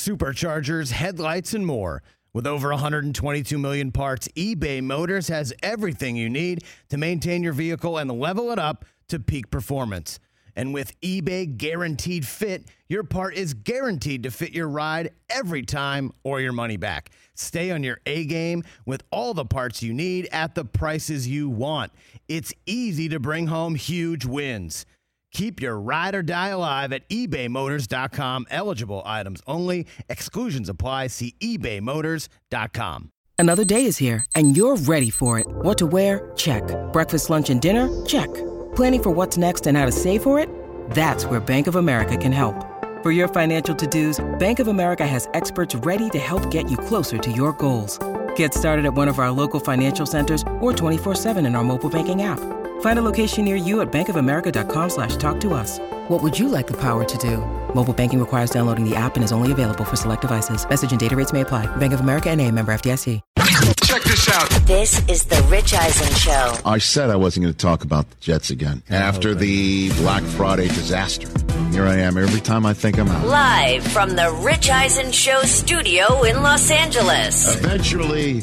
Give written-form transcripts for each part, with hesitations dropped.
superchargers, headlights, and more. With over 122 million parts, eBay Motors has everything you need to maintain your vehicle and level it up to peak performance. And with eBay Guaranteed Fit, your part is guaranteed to fit your ride every time or your money back. Stay on your A-game with all the parts you need at the prices you want. It's easy to bring home huge wins. Keep your ride or die alive at ebaymotors.com. Eligible items only. Exclusions apply. See ebaymotors.com. Another day is here, and you're ready for it. What to wear? Check. Breakfast, lunch, and dinner? Check. Planning for what's next and how to save for it? That's where Bank of America can help. For your financial to-dos, Bank of America has experts ready to help get you closer to your goals. Get started at one of our local financial centers or 24/7 in our mobile banking app. Find a location near you at bankofamerica.com/talktous. What would you like the power to do? Mobile banking requires downloading the app and is only available for select devices. Message and data rates may apply. Bank of America N.A., member FDIC. Check this out. This is the Rich Eisen Show. I said I wasn't going to talk about the Jets again after the Black Friday disaster. Here I am every time I think I'm out. Live from the Rich Eisen Show studio in Los Angeles. Eventually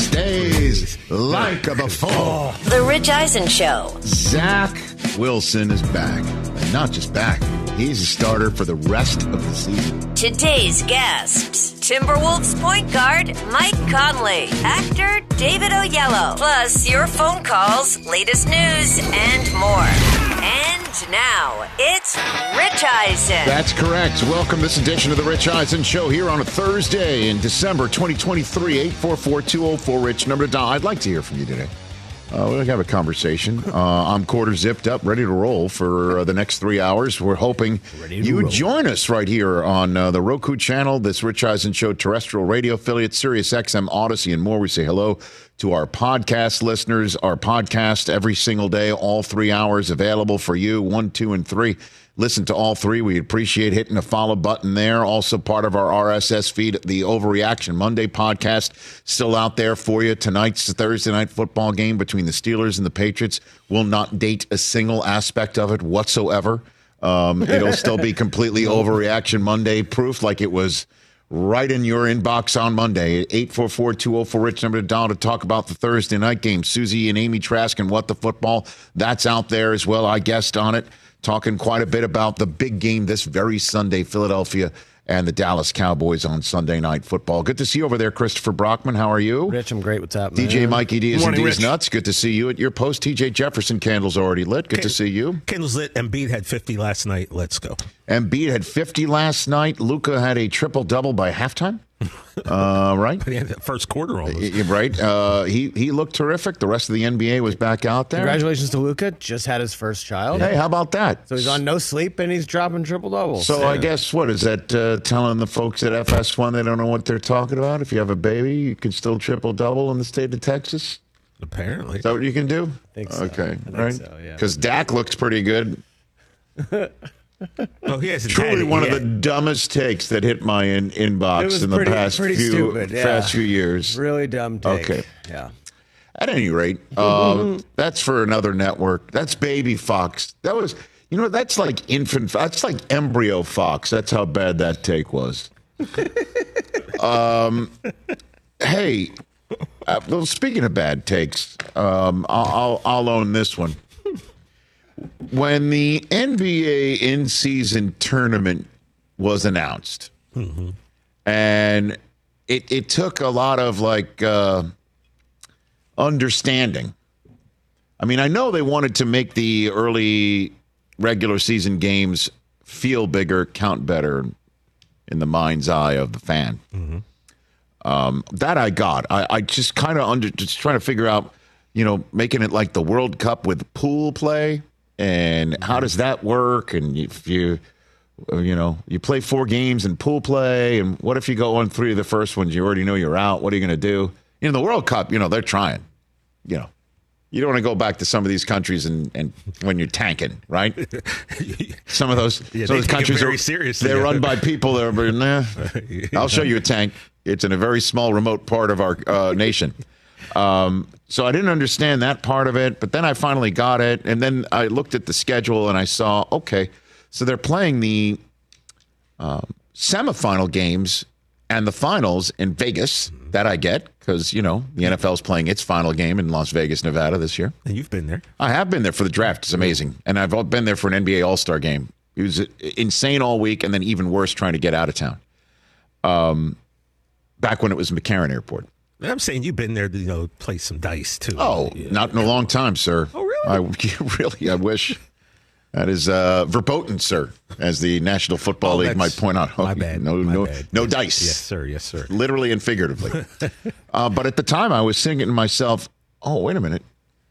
stays like a before. The Rich Eisen Show. Zach Wilson is back. And not just back. He's a starter for the rest of the season. Today's guests: Timberwolves point guard Mike Conley, actor David Oyelowo, plus your phone calls, latest news, and more. And now, it's Rich Eisen. That's correct. Welcome this edition of the Rich Eisen Show here on a Thursday in December 2023. 844-204-RICH, number to dial. I'd like to hear from you today. We'll have a conversation. I'm quarter zipped up, ready to roll for the next 3 hours. We're hoping you would join us right here on the Roku channel, this Rich Eisen Show terrestrial radio affiliate, Sirius XM, Odyssey, and more. We say hello to our podcast listeners. Our podcast every single day, all 3 hours available for you, 1, 2, and 3. Listen to all three. We appreciate hitting the follow button there. Also part of our RSS feed, the Overreaction Monday podcast, still out there for you. Tonight's Thursday night football game between the Steelers and the Patriots will not date a single aspect of it whatsoever. It'll still be completely Overreaction Monday proof, like it was right in your inbox on Monday. 844-204-RICH, number to dial to talk about the Thursday night game. Susie and Amy Trask and What the Football, that's out there as well. I guessed on it. Talking quite a bit about the big game this very Sunday, Philadelphia and the Dallas Cowboys on Sunday Night Football. Good to see you over there, Christopher Brockman. How are you? Rich, I'm great. What's up, man? DJ Mikey D is and D's Rich. Nuts. Good to see you at your post. TJ Jefferson, candles already lit. Good to see you. Candles lit. Embiid had 50 last night. Let's go. Embiid had 50 last night. Luka had a triple-double by halftime. Right? But he had that first quarter almost. Right. He looked terrific. The rest of the NBA was back out there. Congratulations to Luka. Just had his first child. Hey, how about that? So he's on no sleep and he's dropping triple doubles. So I guess, what is that telling the folks at FS1 they don't know what they're talking about? If you have a baby, you can still triple-double in the state of Texas? Apparently. Is that what you can do? I think so. Okay, I think right? so, yeah. Because Dak looks pretty good. Oh, he has a Truly daddy. one of the dumbest takes that hit my inbox It was in the pretty- past pretty few stupid, yeah. past few years. Really dumb take. Okay. Yeah. At any rate, that's for another network. That's Baby Fox. That was, that's like infant. That's like embryo Fox. That's how bad that take was. Hey, well, speaking of bad takes, I'll own this one. When the NBA in-season tournament was announced, and it took a lot of understanding. I mean, I know they wanted to make the early regular season games feel bigger, count better in the mind's eye of the fan. That I got. I just kind of just trying to figure out, making it like the World Cup with pool play. And how does that work? And if you play 4 games in pool play, and what if you go on 3 of the first ones? You already know you're out. What are you going to do? In the World Cup, they're trying. You don't want to go back to some of these countries and when you're tanking, right? Some of those, some of those countries very seriously. They're run by people that are, I'll show you a tank. It's in a very small, remote part of our nation. So I didn't understand that part of it, but then I finally got it. And then I looked at the schedule and I saw, okay, so they're playing the semifinal games And the finals in Vegas, that I get because, the NFL is playing its final game in Las Vegas, Nevada this year. And you've been there. I have been there for the draft. It's amazing. And I've been there for an NBA All-Star game. It was insane all week and then even worse trying to get out of town. Back when it was McCarran Airport. I'm saying you've been there to, play some dice, too. Oh, not in a long time, sir. Oh, really? I wish. That is verboten, sir, as the National Football League might point out. My bad. No Bad. dice. Yes, sir. Yes, sir. Literally and figuratively. But at the time, I was thinking to myself, oh, wait a minute.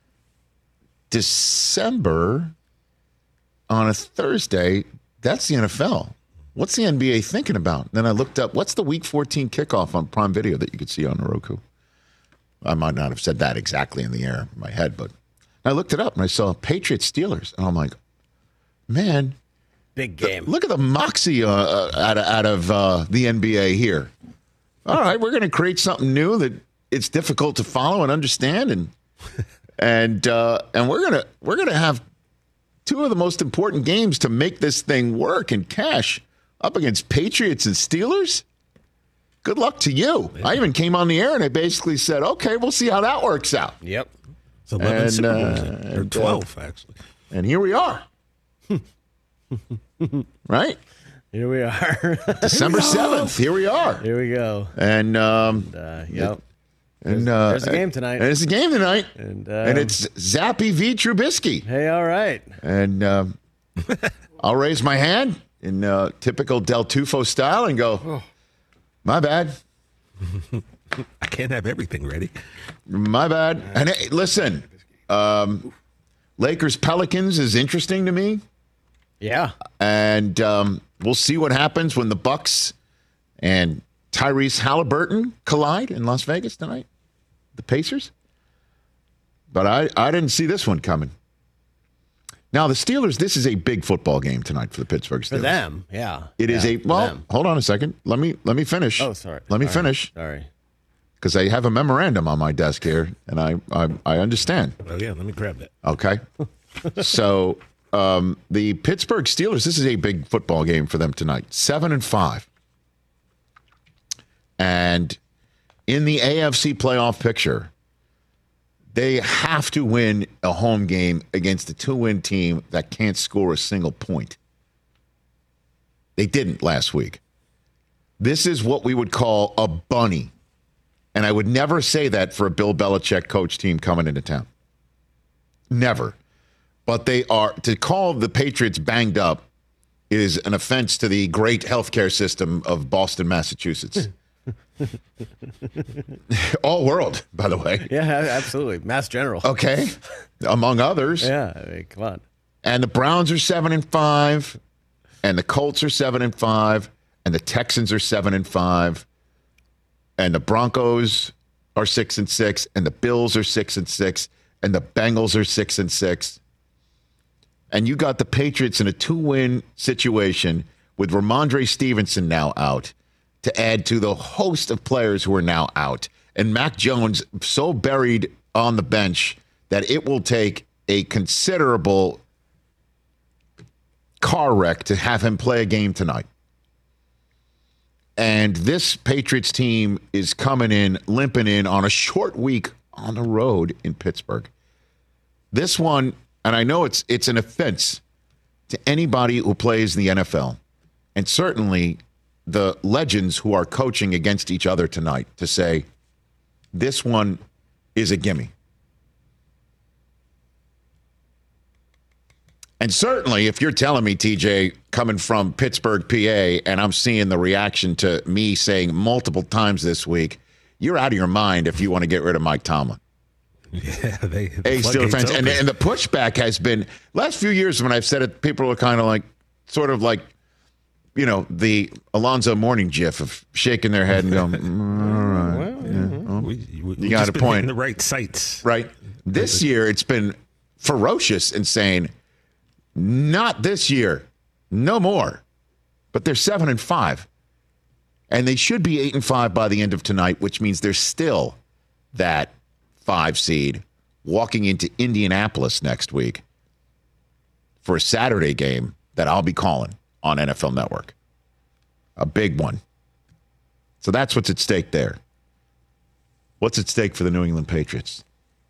December on a Thursday, that's the NFL. What's the NBA thinking about? Then I looked up, what's the Week 14 kickoff on Prime Video that you could see on Roku? I might not have said that exactly in the air in my head, but I looked it up and I saw Patriots-Steelers, and I'm like, man. Big game. Look at the moxie out of the NBA here. All right, we're going to create something new that it's difficult to follow and understand, and we're gonna have two of the most important games to make this thing work and cash up against Patriots and Steelers. Good luck to you. Yeah. I even came on the air and I basically said, okay, we'll see how that works out. Yep. It's 11 Super Bowls, or 12, actually. And here we are. Right? Here we are. December 7th. Here we are. Here we go. And, yep. There's a game tonight. And it's a game tonight. And it's Zappy v. Trubisky. Hey, all right. And I'll raise my hand in typical Del Tufo style and go, my bad. I can't have everything ready. My bad. And hey, listen, Lakers Pelicans is interesting to me. Yeah. And we'll see what happens when the Bucks and Tyrese Halliburton collide in Las Vegas tonight. The Pacers. But I didn't see this one coming. Now, the Steelers, this is a big football game tonight for the Pittsburgh Steelers. For them, yeah. It is hold on a second. Let me finish. Oh, sorry. Let me finish. Sorry. Because I have a memorandum on my desk here, and I understand. Oh, yeah, let me grab that. Okay. So, the Pittsburgh Steelers, this is a big football game for them tonight. 7-5. And in the AFC playoff picture, they have to win a home game against a 2-win team that can't score a single point. They didn't last week. This is what we would call a bunny. And I would never say that for a Bill Belichick coach team coming into town. Never. But they are, to call the Patriots banged up is an offense to the great healthcare system of Boston, Massachusetts. All world, by the way. Yeah, absolutely. Mass General. Okay. Among others. Yeah, I mean, come on. And the Browns are 7-5, and the Colts are 7-5, and the Texans are 7-5, and the Broncos are 6-6, and the Bills are 6-6, and the Bengals are 6-6. And you got the Patriots in a 2-win situation with Ramondre Stevenson now out, to add to the host of players who are now out. And Mac Jones so buried on the bench that it will take a considerable car wreck to have him play a game tonight. And this Patriots team is coming in, limping in on a short week on the road in Pittsburgh. This one, and I know it's an offense to anybody who plays in the NFL, and certainly the legends who are coaching against each other tonight, to say this one is a gimme. And certainly if you're telling me, TJ, coming from Pittsburgh, PA, and I'm seeing the reaction to me saying multiple times this week, you're out of your mind if you want to get rid of Mike Tomlin. Yeah, Steelers fans. And the pushback has been, last few years when I've said it, people are kind of like, sort of like, you know, the Alonzo Mourning gif of shaking their head and going, all right. Well, you got a point. In the right sites. Right. This year, it's been ferocious in saying, not this year, no more. But they're 7-5. And they should be 8-5 by the end of tonight, which means they're still that 5 seed walking into Indianapolis next week for a Saturday game that I'll be calling on NFL Network. A big one. So that's what's at stake there. What's at stake for the New England Patriots?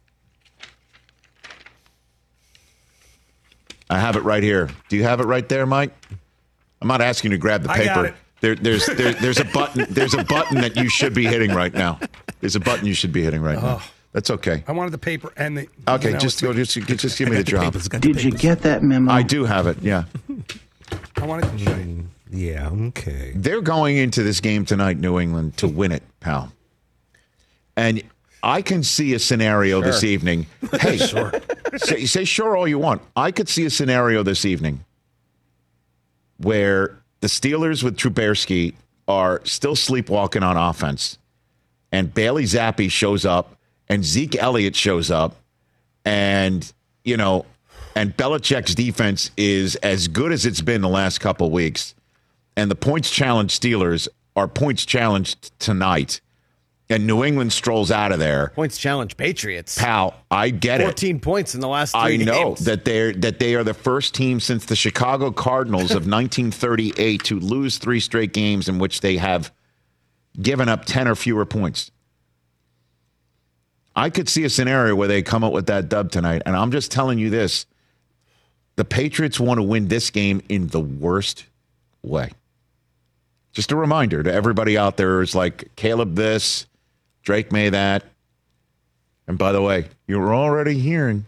I have it right here. Do you have it right there, Mike? I'm not asking you to grab the paper. I got it. There's a button. There's a button that you should be hitting right now. There's a button you should be hitting right now. That's okay. I wanted the paper and the. Okay, just give me the drop. Did you get that memo? I do have it. Yeah. I wanted to show you. Yeah, okay. They're going into this game tonight, New England, to win it, pal. And I can see a scenario this evening. Hey, sure. Say sure all you want. I could see a scenario this evening where the Steelers with Trubisky are still sleepwalking on offense, and Bailey Zappi shows up, and Zeke Elliott shows up, and and Belichick's defense is as good as it's been the last couple weeks, and the points challenged Steelers are points challenged tonight, and New England strolls out of there. Points challenge Patriots. Pal, I get 14 points in the last 3 I games. know that they are the first team since the Chicago Cardinals of 1938 to lose 3 straight games in which they have given up 10 or fewer points. I could see a scenario where they come up with that dub tonight, and I'm just telling you this. The Patriots want to win this game in the worst way. Just a reminder to everybody out there who's like, Caleb this, Drake May that. And by the way, you're already hearing,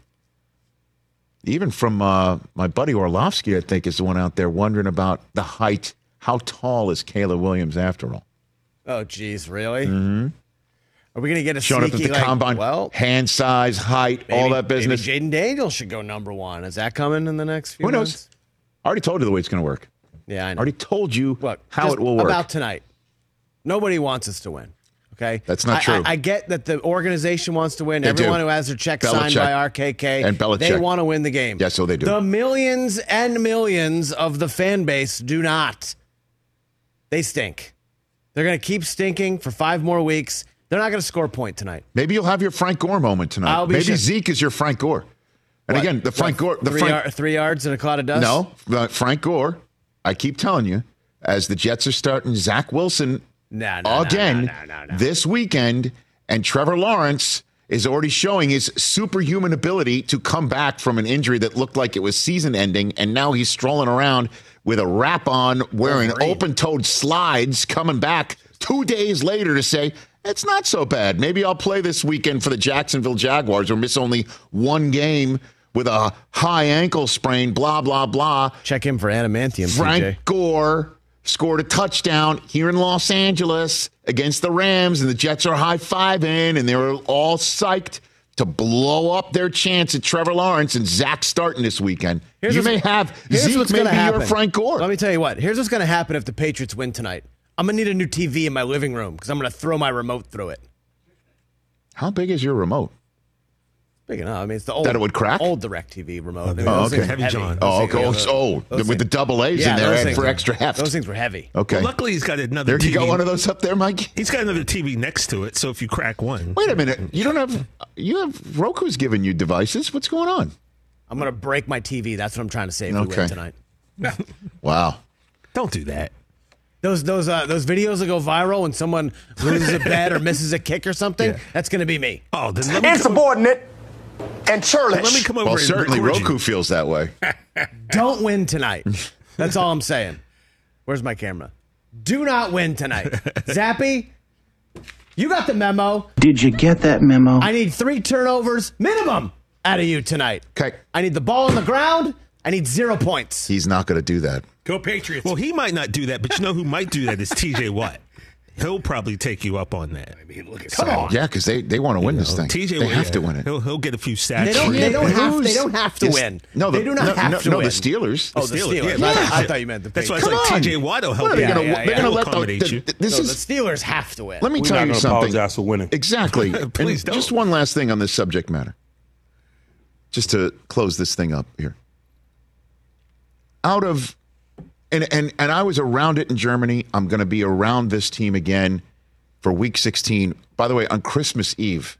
even from my buddy Orlovsky, I think, is the one out there wondering about the height. How tall is Caleb Williams after all? Oh, geez, really? Mm-hmm. Are we going to get a showing sneaky, up at the combine? Well, hand size, height, all that business. Maybe Jaden Daniels should go number 1. Is that coming in the next few months? Who knows? months? I already told you the way it's going to work. Yeah, I know. I already told you how just it will work. About tonight. Nobody wants us to win. Okay? That's not true. I get that the organization wants to win. They Everyone do. who has their check Belichick signed by RKK, and Belichick. they want to win the game. Yeah, so they do. The millions and millions of the fan base do not. They stink. They're going to keep stinking for 5 more weeks. They're not going to score a point tonight. Maybe you'll have your Frank Gore moment tonight. Maybe Zeke is your Frank Gore. And again, the Frank Gore. 3 yards and a cloud of dust? No, Frank Gore, I keep telling you, as the Jets are starting Zach Wilson again this weekend, and Trevor Lawrence is already showing his superhuman ability to come back from an injury that looked like it was season-ending, and now he's strolling around with a wrap on, wearing open-toed slides, coming back 2 days later to say, it's not so bad. Maybe I'll play this weekend for the Jacksonville Jaguars or miss only 1 game with a high ankle sprain, blah, blah, blah. Check him for adamantium, Frank TJ. Gore scored a touchdown here in Los Angeles against the Rams, and the Jets are high-fiving, and they were all psyched to blow up their chance at Trevor Lawrence and Zach starting this weekend. You may have Zeke maybe your Frank Gore. Let me tell you what. Here's what's going to happen if the Patriots win tonight. I'm going to need a new TV in my living room because I'm going to throw my remote through it. How big is your remote? Big enough. I mean, it's the old, that it would crack? Old DirecTV remote. Okay. Those okay. Heavy John. Oh, okay. With the double A's in there for extra heft. Those things were heavy. Okay. Well, luckily, he's got another there TV. You got one of those up there, Mike? He's got another TV next to it, so if you crack one. Wait a minute. You have Roku's giving you devices. What's going on? I'm going to break my TV. That's what I'm trying to say if we win tonight. Wow. Don't do that. Those videos that go viral when someone loses a bet or misses a kick or something, that's going to be me. Oh, then let me insubordinate and churlish. Let me come over. Well, certainly Roku feels that way. Don't win tonight. That's all I'm saying. Where's my camera? Do not win tonight. Zappy, you got the memo. Did you get that memo? I need 3 turnovers minimum out of you tonight. Okay. I need the ball on the ground. I need 0 points. He's not going to do that. Go Patriots. Well, he might not do that, but you know who might do that is TJ Watt. He'll probably take you up on that. I mean, look at Come on. Yeah, because they want to win this thing. TJ they have to win it. He'll get a few sacks. They don't have to win. No, they do not have to win. win. No, the Steelers. Oh, the Steelers. Yeah. I thought you meant the That's Patriots. why it's like TJ Watt will help you. They're going to let accommodate you. The Steelers have to win. Let me We're tell not you gonna something. apologize for winning. Exactly. Please And don't. Just one last thing on this subject matter. Just to close this thing up here. And I was around it in Germany. I'm going to be around this team again for Week 16. By the way, on Christmas Eve,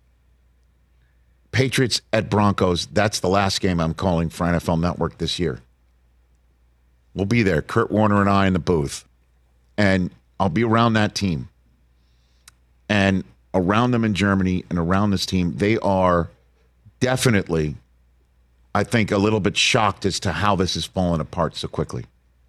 Patriots at Broncos. That's the last game I'm calling for NFL Network this year. We'll be there, Kurt Warner and I in the booth. And I'll be around that team. And around them in Germany and around this team, they are definitely, I think, a little bit shocked as to how this has fallen apart so quickly.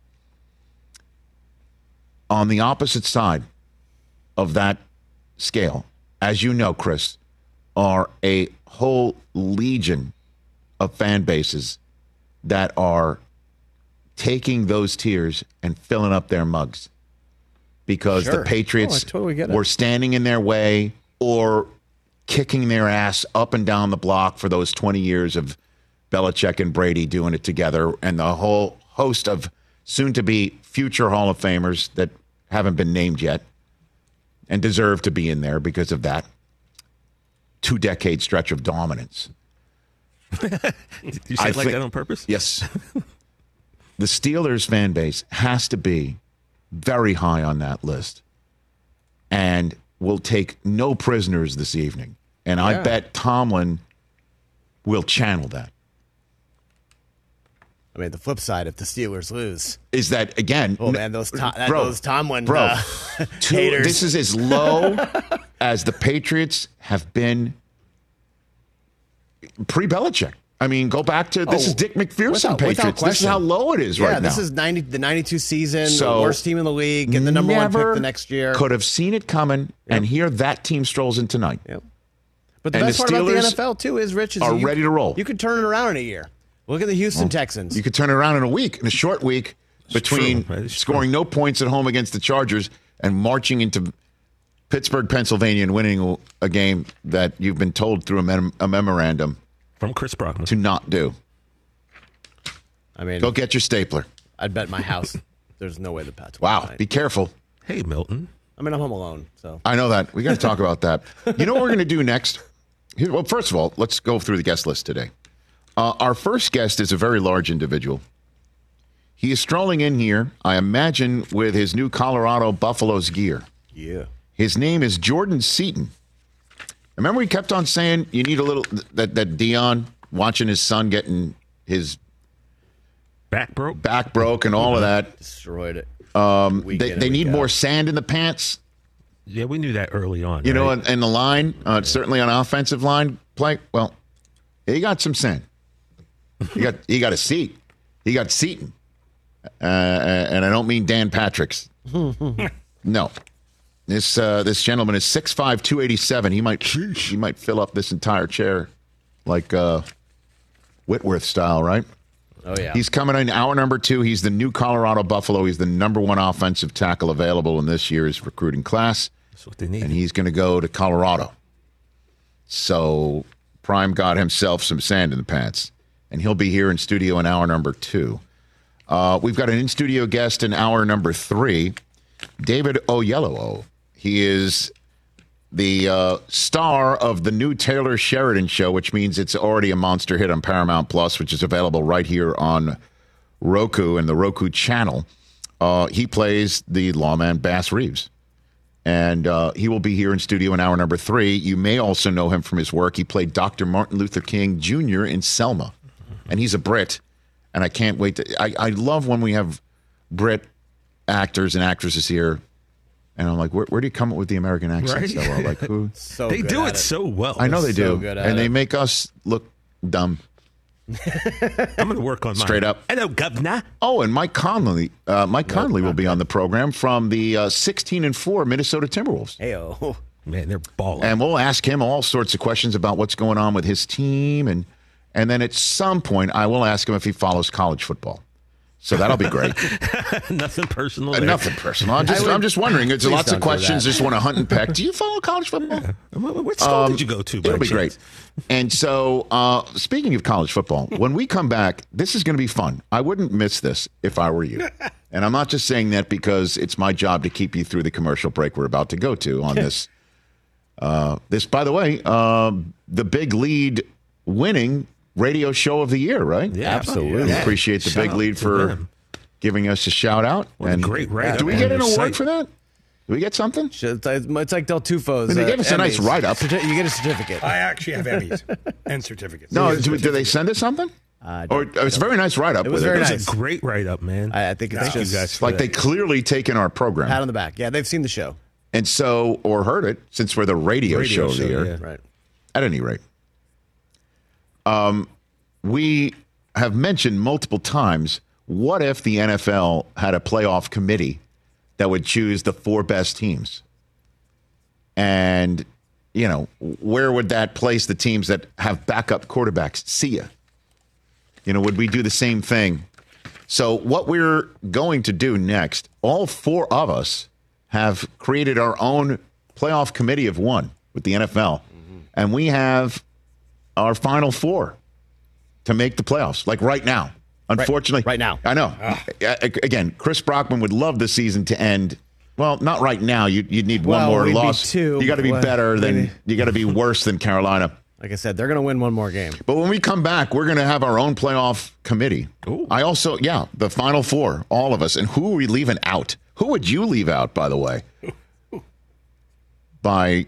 On the opposite side of that scale, as you know, Chris, are a whole legion of fan bases that are taking those tears and filling up their mugs because the Patriots were standing in their way or kicking their ass up and down the block for those 20 years of Belichick and Brady doing it together, and the whole host of soon-to-be future Hall of Famers that haven't been named yet and deserve to be in there because of that 2-decade stretch of dominance. You said like that on purpose? Yes. The Steelers fan base has to be very high on that list and will take no prisoners this evening. And I bet Tomlin will channel that. I mean, the flip side, if the Steelers lose, is that, again, oh man, those Tomlin haters. This is as low as the Patriots have been pre-Belichick. I mean, go back to this is Dick McPherson Patriots. This is how low it is right now. This is the 92 season, the worst team in the league, and the number one pick the next year. Could have seen it coming, and here that team strolls in tonight. Yep. But the best part about the NFL too is, Rich, is you ready to roll. You could turn it around in a year. Look at the Houston Texans. You could turn it around in a week, in a short week, between scoring no points at home against the Chargers and marching into Pittsburgh, Pennsylvania, and winning a game that you've been told through a memorandum from Chris Brockman to not do. I mean, go get your stapler. I'd bet my house there's no way the Pats. Wow, be careful. Hey, Milton. I mean, I'm home alone, so I know that. We got to talk about that. You know what we're going to do next? Well, first of all, let's go through the guest list today. Our first guest is a very large individual. He is strolling in here, I imagine, with his new Colorado Buffaloes gear. Yeah. His name is Jordan Seaton. Remember, he kept on saying you need a little that Dion watching his son getting his back broke, and all of that. Destroyed it. They need more sand in the pants. Yeah, we knew that early on. You know, in the line, certainly on offensive line play. Well, he got some sand. He got a seat. He got Seaton, and I don't mean Dan Patrick's. No, this gentleman is 6'5", 287. He might fill up this entire chair like Whitworth style, right? Oh yeah. He's coming in hour number 2. He's the new Colorado Buffalo. He's the number 1 offensive tackle available in this year's recruiting class. That's what they need. And he's going to go to Colorado. So Prime got himself some sand in the pants. And he'll be here in studio in hour number 2. We've got an in-studio guest in hour number 3, David Oyelowo. He is the star of the new Taylor Sheridan show, which means it's already a monster hit on Paramount Plus, which is available right here on Roku and the Roku channel. He plays the lawman Bass Reeves. And he will be here in studio in hour number 3. You may also know him from his work. He played Dr. Martin Luther King Jr. in Selma. And he's a Brit, and I can't wait to. I love when we have Brit actors and actresses here, and I'm like, where do you come up with the American accent right? so well? Like who? They do it so well. I know they so do, good at and they it. make us look dumb. I'm going to work on mine. Straight up. Hello, Governor. Oh, and Mike Conley. Mike Conley will be on the program from the 16-4 Minnesota Timberwolves. Heyo. Man, they're balling. And we'll ask him all sorts of questions about what's going on with his team, and then at some point, I will ask him if he follows college football. So that'll be great. Nothing personal. There. Nothing personal. I'm just wondering. There's lots of questions. Just want to hunt and peck. Do you follow college football? What school did you go to? It'll be great. And so, speaking of college football, when we come back, this is going to be fun. I wouldn't miss this if I were you. And I'm not just saying that because it's my job to keep you through the commercial break we're about to go to on this. This, by the way, the big lead winning radio show of the year, right? Yeah, absolutely. Yeah. Appreciate the big lead for giving us a shout out. What and a great write-up. Do we get an award for that? Do we get something? It's like Del Tufo's. They gave us a nice write-up. You get a certificate. I actually have Emmys and certificates. No, do they send us something? It's a very nice write-up. It was with very It nice. was a great write-up, man. I think it's Thank you just guys for Like that. they clearly taken our program. pat on the back. Yeah, they've seen the show. And so, or heard it, since we're the radio show of the year. yeah. Right. At any rate, we have mentioned multiple times, what if the NFL had a playoff committee that would choose the 4 best teams? And, where would that place the teams that have backup quarterbacks? See ya. Would we do the same thing? So what we're going to do next, all 4 of us have created our own playoff committee of 1 with the NFL. And we have our final 4 to make the playoffs, like right now. Unfortunately. Right now. I know. Again, Chris Brockman would love the season to end. Well, not right now. You'd need one more we'd be loss. 2, You got to be but better than, maybe. you got to be worse than Carolina. Like I said, they're going to win one more game. But when we come back, we're going to have our own playoff committee. Ooh. I also, the final 4, all of us. And who are we leaving out? Who would you leave out, by the way? By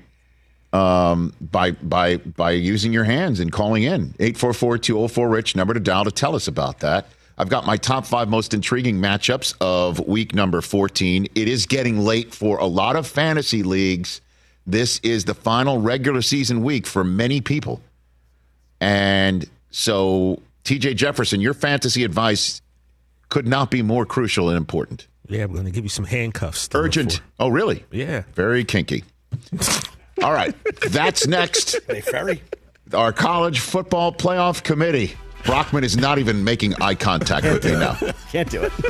using your hands and calling in. 844-204-RICH, number to dial to tell us about that. I've got my top 5 most intriguing matchups of week number 14. It is getting late for a lot of fantasy leagues. This is the final regular season week for many people. And so, TJ Jefferson, your fantasy advice could not be more crucial and important. Yeah, we're going to give you some handcuffs. to look Urgent. for. Oh, really? Yeah. Very kinky. All right. That's next. Hey, Ferry. Our college football playoff committee. Brockman is not even making eye contact with me now. Can't do it.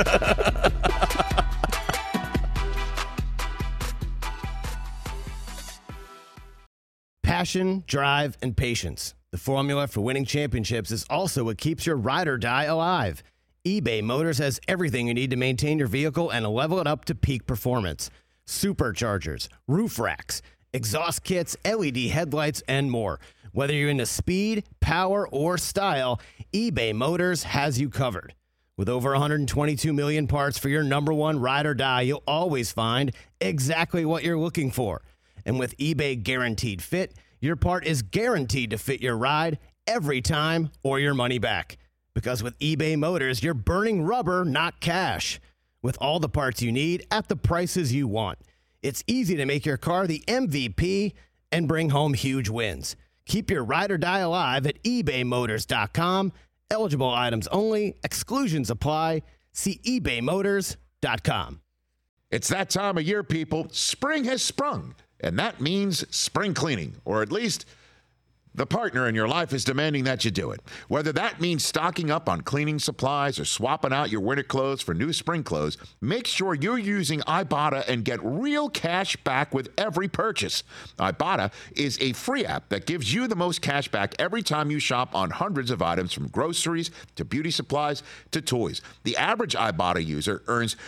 Passion, drive, and patience. The formula for winning championships is also what keeps your ride or die alive. eBay Motors has everything you need to maintain your vehicle and level it up to peak performance. Superchargers, roof racks, exhaust kits, LED headlights, and more. Whether you're into speed, power, or style, eBay Motors has you covered. With over 122 million parts for your number one ride or die, you'll always find exactly what you're looking for. And with eBay Guaranteed Fit, your part is guaranteed to fit your ride every time or your money back. Because with eBay Motors, you're burning rubber, not cash. With all the parts you need at the prices you want. It's easy to make your car the MVP and bring home huge wins. Keep your ride or die alive at ebaymotors.com. Eligible items only. Exclusions apply. See ebaymotors.com. It's that time of year, people. Spring has sprung, and that means spring cleaning, or at least the partner in your life is demanding that you do it. Whether that means stocking up on cleaning supplies or swapping out your winter clothes for new spring clothes, make sure you're using Ibotta and get real cash back with every purchase. Ibotta is a free app that gives you the most cash back every time you shop on hundreds of items, from groceries to beauty supplies to toys. The average Ibotta user earns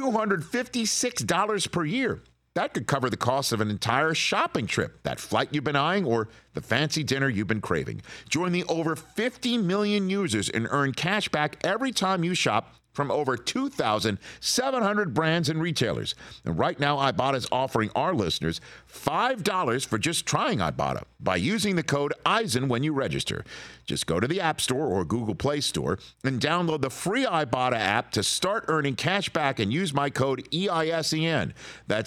$256 per year. That could cover the cost of an entire shopping trip, that flight you've been eyeing, or the fancy dinner you've been craving. Join the over 50 million users and earn cash back every time you shop from over 2,700 brands and retailers. And right now, Ibotta is offering our listeners $5 for just trying Ibotta by using the code EISEN when you register. Just go to the App Store or Google Play Store and download the free Ibotta app to start earning cash back and use my code EISEN. That's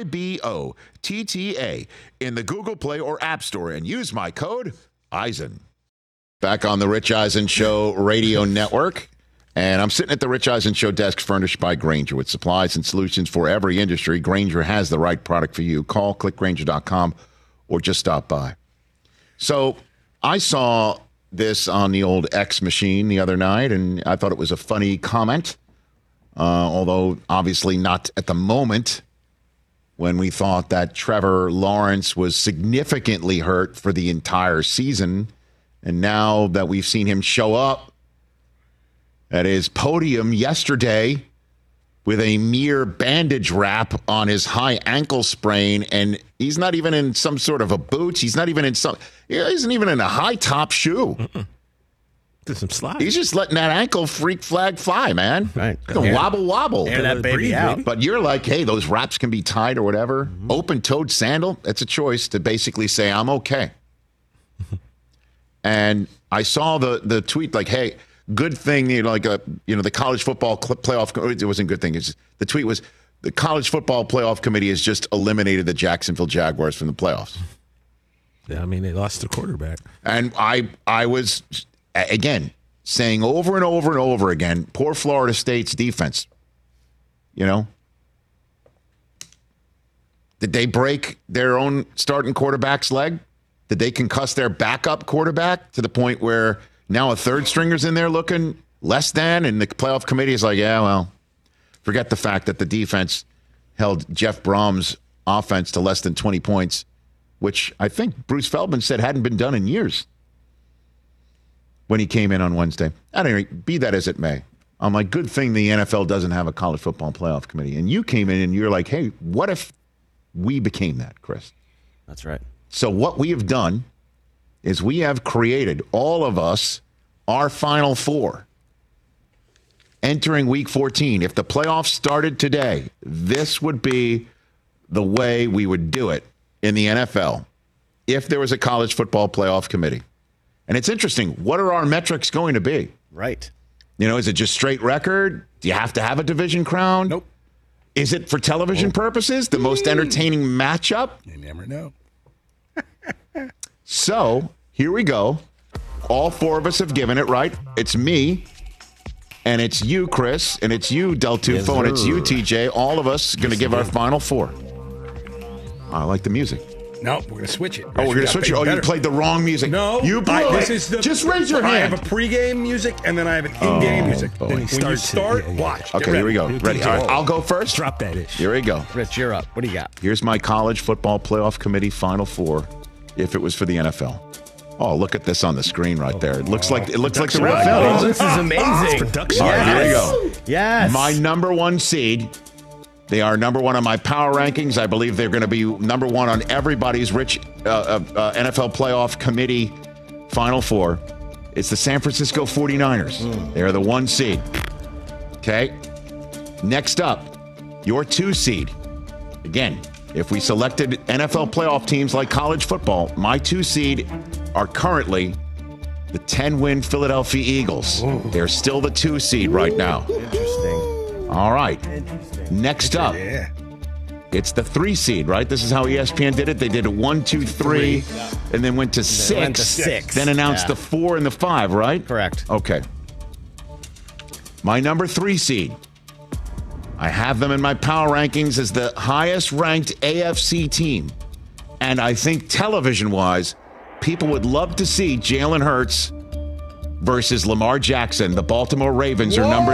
IBOTTA in the Google Play or App Store and use my code EISEN. Back on the Rich Eisen Show radio network. And I'm sitting at the Rich Eisen Show desk furnished by Grainger with supplies and solutions for every industry. Grainger has the right product for you. Call clickgrainger.com or just stop by. So I saw this on the old X machine the other night, and I thought it was a funny comment, although obviously not at the moment when we thought that Trevor Lawrence was significantly hurt for the entire season. And now that we've seen him show up at his podium yesterday with a mere bandage wrap on his high ankle sprain, and he's not even in some sort of a boot. He's not even in he isn't even in a high top shoe. There's some slides. He's just letting that ankle freak flag fly, man. Right. The wobble. Air that baby breathe, out. baby. But you're like, hey, those wraps can be tied or whatever. Open-toed sandal, it's a choice to basically say, I'm okay. And I saw the tweet like, hey, good thing, the college football playoff. It wasn't a good thing. The tweet was, the college football playoff committee has just eliminated the Jacksonville Jaguars from the playoffs. Yeah, I mean, they lost their quarterback. And I was, again, saying over and over and over again, poor Florida State's defense. Did they break their own starting quarterback's leg? Did they concuss their backup quarterback to the point where now a third stringer's in there looking less than? And the playoff committee is like, yeah, well, forget the fact that the defense held Jeff Brom's offense to less than 20 points, which I think Bruce Feldman said hadn't been done in years when he came in on Wednesday. At any rate, be that as it may, I'm like, good thing the NFL doesn't have a college football playoff committee. And you came in and you're like, hey, what if we became that, Chris? That's right. So what we have done is we have created, all of us, our Final Four. Entering Week 14, if the playoffs started today, this would be the way we would do it in the NFL if there was a college football playoff committee. And it's interesting. What are our metrics going to be? Right. Is it just straight record? Do you have to have a division crown? Nope. Is it for television purposes? The most entertaining matchup? You never know. So, here we go. All four of us have given it, right? It's me, and it's you, Chris, and it's you, Del Tufo, and it's you, TJ. All of us going to give our Final Four. I like the music. No, we're going to switch it. Oh, we're going to switch it. Oh, you played the wrong music. No. You blew it. Just raise your hand. I have a pregame music, and then I have an in-game music. boy. When you start, watch. Okay, here we go. Ready? All right, I'll go first. Drop that ish. Here we go. Rich, you're up. What do you got? Here's my college football playoff committee Final Four if it was for the NFL. Oh, look at this on the screen right there. It looks like the Red Oh, Phillies. this is amazing. Production. All right, here we go. Yes. My number one seed. They are number one on my power rankings. I believe they're going to be number one on everybody's rich NFL playoff committee Final Four. It's the San Francisco 49ers. They're the 1 seed. Okay. Next up, your 2 seed. Again, if we selected NFL playoff teams like college football, my 2 seed are currently the 10-win Philadelphia Eagles. They're still the 2 seed right now. Interesting. All right. Next up, Yeah. it's the 3 seed, right? This is how ESPN did it. They did a 1, 2, 3, and then went to 6. went to 6. Then announced Yeah. the 4 and the 5, right? Correct. Okay. My number 3 seed. I have them in my power rankings as the highest ranked AFC team. And I think television-wise, people would love to see Jalen Hurts versus Lamar Jackson. The Baltimore Ravens are number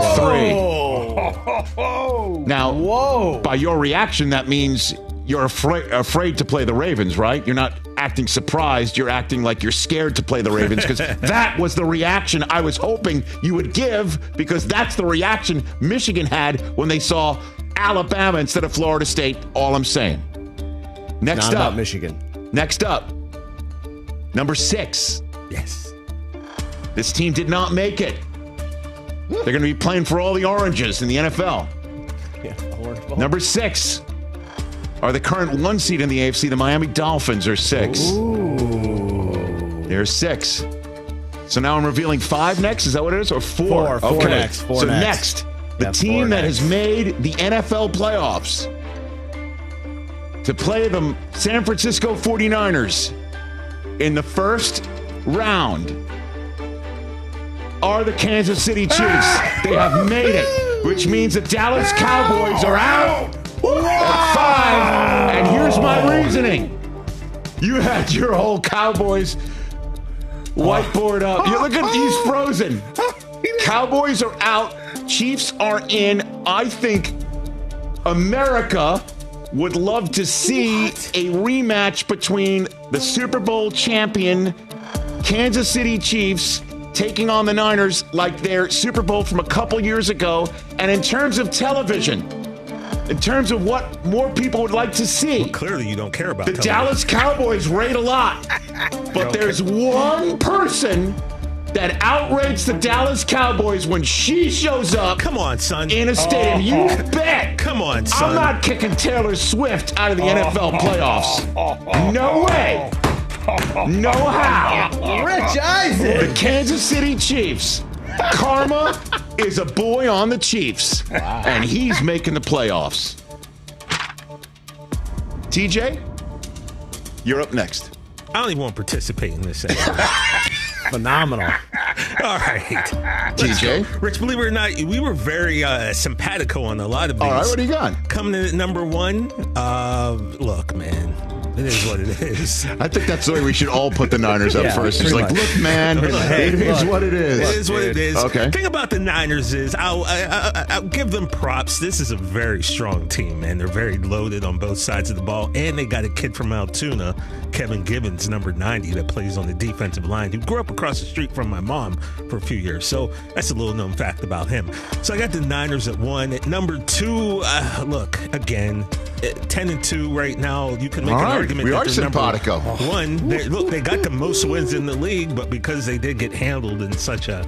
3. Now, by your reaction, that means you're afraid to play the Ravens, right? You're not acting surprised. You're acting like you're scared to play the Ravens because that was the reaction I was hoping you would give, because that's the reaction Michigan had when they saw Alabama instead of Florida State. All I'm saying. Next Not up, about Michigan. Next up, number 6. Yes. This team did not make it. They're going to be playing for all the oranges in the NFL. Number 6 are the current 1 seed in the AFC. The Miami Dolphins are 6. They're 6. So now I'm revealing 5 next. Is that what it is? Or 4? 4 Okay. next. 4 so next. the Yeah, team 4 that next. has made the NFL playoffs to play the San Francisco 49ers in the first round are the Kansas City Chiefs. They have made it, which means the Dallas Cowboys are out at 5. And here's my reasoning. You had your whole Cowboys whiteboard up. You look at, he's frozen. Cowboys are out. Chiefs are in. I think America would love to see a rematch between the Super Bowl champion Kansas City Chiefs taking on the Niners like their Super Bowl from a couple years ago. And in terms of television, in terms of what more people would like to see, Clearly, you don't care about the television. Dallas Cowboys rate a lot. But there's one person that outrates the Dallas Cowboys when she shows up Come on, son. in a stadium. You bet. Come on, son. I'm not kicking Taylor Swift out of the NFL playoffs. No way. know how. Rich Eisen. The Kansas City Chiefs. Karma is a boy on the Chiefs, and he's making the playoffs. TJ, you're up next. I don't even want to participate in this anymore. Phenomenal. All right. TJ? Rich, believe it or not, we were very simpatico on a lot of these. All right, what do you got? Coming in at number one, look, man, it is what it is. I think that's the way we should all put the Niners up first. It's like, look, man, it is what it is. It is what it is. Okay. The thing about the Niners is I'll give them props. This is a very strong team, man. They're very loaded on both sides of the ball, and they got a kid from Altoona, Kevin Gibbons, number 90, that plays on the defensive line, who grew up across the street from my mom for a few years. So that's a little known fact about him. So I got the Niners at 1. At number 2, look, again, 10-2 right now. You can make an argument. We that are they're simpatico. number 1. They got the most wins in the league, but because they did get handled in such a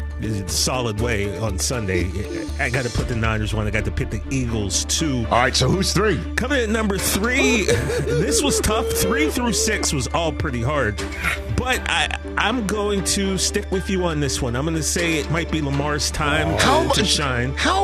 solid way on Sunday, I got to put the Niners 1. I got to pick the Eagles 2. All right, so who's 3? Coming in at number 3, this was tough. 3 through 6 was all pretty hard. But I'm going to stick with you on this one. I'm going to say it might be Lamar's time to shine. How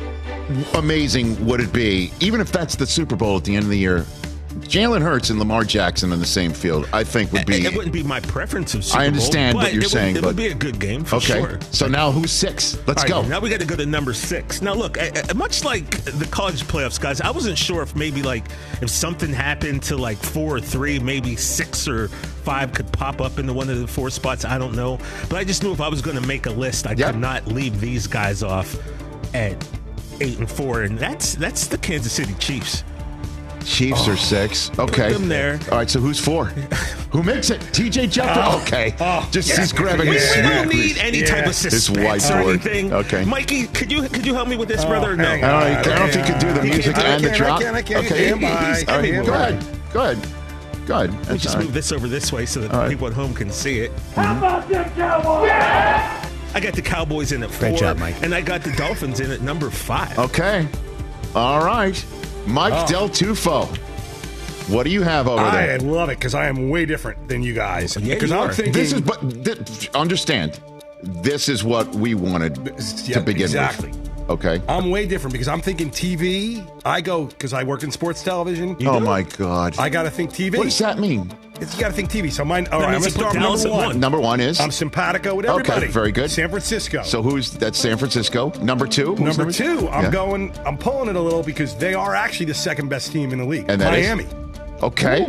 amazing would it be, even if that's the Super Bowl at the end of the year, Jalen Hurts and Lamar Jackson on the same field, I think would be... It wouldn't be my preference of Super Bowl. I understand what you're saying, it would be a good game for sure. So now who's 6? Let's go. Now we got to go to number 6. Now look, much like the college playoffs, guys, I wasn't sure if maybe if something happened to 4 or 3, maybe 6 or 5 could pop up into one of the 4 spots. I don't know. But I just knew if I was going to make a list, I could not leave these guys off at 8 and 4, and that's the Kansas City Chiefs. Chiefs are 6. Okay. Put them there. All right, so who's 4? Who makes it? TJ Jeffrey? Okay. He's grabbing his We don't need any type of suspense or anything. Okay. Mikey, could you help me with this, brother? Or no. I don't know if he could do the music and the drop. I can. Okay. Stand by. All right, go ahead. Let me just move this over this way so that the people at home can see it. How about them Cowboys? I got the Cowboys in at 4. Great job, Mike. And I got the Dolphins in at number 5. Okay. All right. Mike Del Tufo. What do you have over there? I love it because I am way different than you guys. Yeah, because you I'm are. thinking... Understand, this is what we wanted to begin with. Okay. I'm way different because I'm thinking TV. I go, because I work in sports television. Oh, my God. I got to think TV. What does that mean? You got to think TV. So mine, all right, I'm going to start with Dallas number at 1. Number 1 is? I'm simpatico with everybody. Okay, very good. San Francisco. So that's San Francisco. Number 2? Number 2, I'm pulling it a little because they are actually the second best team in the league. And that Miami. is? Okay.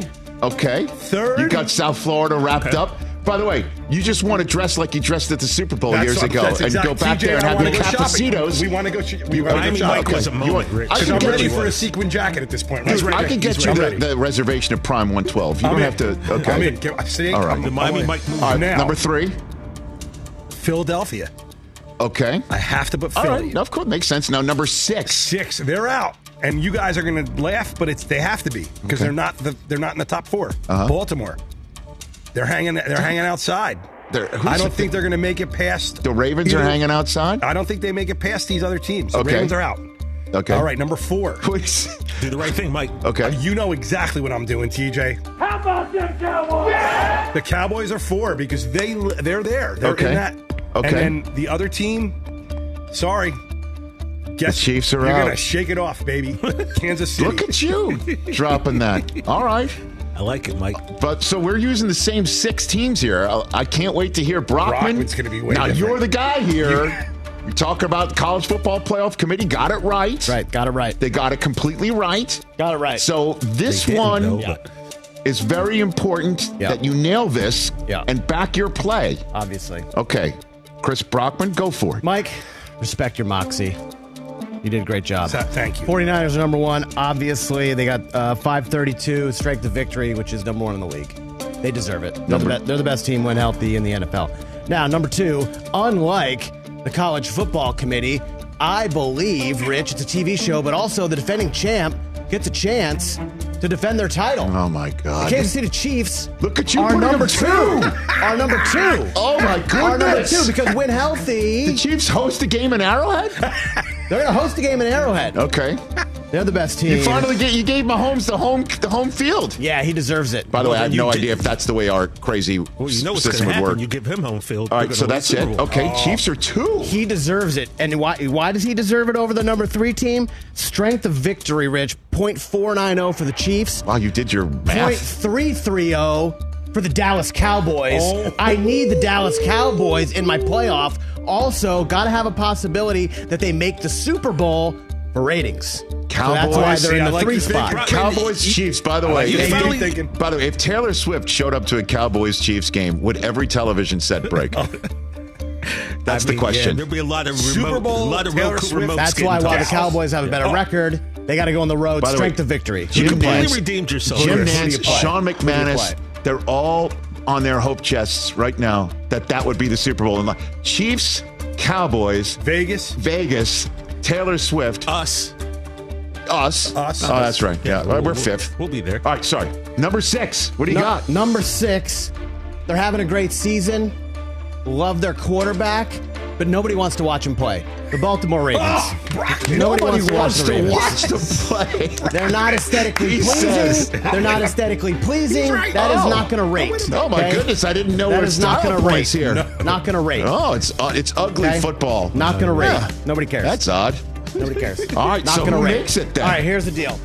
3rd. You got South Florida wrapped up. By the way, you just want to dress like you dressed at the Super Bowl years ago and go back there and have your cafecitos. We want to go shopping. Mike was a moment, Rich. Because I'm ready for a sequin jacket at this point. Dude, I can get you the reservation of Prime 112. You don't have to. Okay. I'm in. See, all right. The Miami Mike move. All right. Now, number 3. Philadelphia. Okay. I have to put Philly. All right. Of course, makes sense. Now, number 6. 6. They're out. And you guys are going to laugh, but they have to be because they're not in the top 4. Baltimore. They're hanging outside. I don't think they're going to make it past. The Ravens are hanging outside? I don't think they make it past these other teams. The Ravens are out. Okay. All right, number 4. Please. Do the right thing, Mike. Okay. You know exactly what I'm doing, TJ. How about them Cowboys? Yeah! The Cowboys are 4 because they're there. They're in that. Okay. And then the other team, sorry. The Chiefs are out. You're going to shake it off, baby. Kansas City. Look at you dropping that. All right. I like it, Mike. But so we're using the same 6 teams here. I can't wait to hear Brockman. Brockman's going to be way Now, different. you're the guy here. You talk about college football playoff committee. Got it right. Right, got it right. They got it completely right. Got it right. So this one is very important that you nail this and back your play. Obviously. Okay. Chris Brockman, go for it. Mike, respect your moxie. You did a great job. Thank you. 49ers are number 1. Obviously, they got 532 strike to victory, which is number 1 in the league. They deserve it. They're the best team when healthy in the NFL. Now, number 2, unlike the College Football Committee, I believe, Rich, it's a TV show, but also the defending champ gets a chance to defend their title. Oh, my God. The Kansas City Chiefs Look at you are putting number them 2. Are number 2. Oh, my goodness. Are number 2 because when healthy... The Chiefs host a game in Arrowhead? They're going to host a game in Arrowhead. Okay. They're They're the best team. You gave Mahomes the home field. Yeah, he deserves it. By the way, I have no idea if that's the way our crazy system would work. You give him home field. All right, so that's it. Okay, Chiefs are 2. He deserves it. And why does he deserve it over the number 3 team? Strength of victory, Rich. .490 for the Chiefs. Wow, you did your math. .330 for the Dallas Cowboys. I need the Dallas Cowboys in my playoff. Also, got to have a possibility that they make the Super Bowl for ratings. Cowboys. So that's why they're in the 3 spot. Cowboys, Chiefs. By the way, if Taylor Swift showed up to a Cowboys Chiefs game, would every television set break? That's the question. Yeah, there'll be a lot of Super Bowl, remote. That's why while the Cowboys have a better record, they got to go on the road. Strength of victory. You completely redeemed yourself. Jim Nantz, Sean McManus, they're all on their hope chests right now that would be the Super Bowl. Chiefs, Cowboys, Vegas, Taylor Swift, us. Oh, that's right. Yeah, we're 5th. We'll be there. All right, sorry. Number 6. What do you got? Number 6. They're having a great season. Love their quarterback, but nobody wants to watch him play. The Baltimore Ravens. Nobody wants to watch them play. They're not aesthetically pleasing. They're not aesthetically pleasing. That is not going to rate. Oh my goodness! I didn't know that where is not going to rate here. Not going to rate. Oh, it's ugly football. Not going to rate. Nobody cares. That's odd. Nobody cares. All right, not so gonna who rate. makes it then? All right, here's the deal.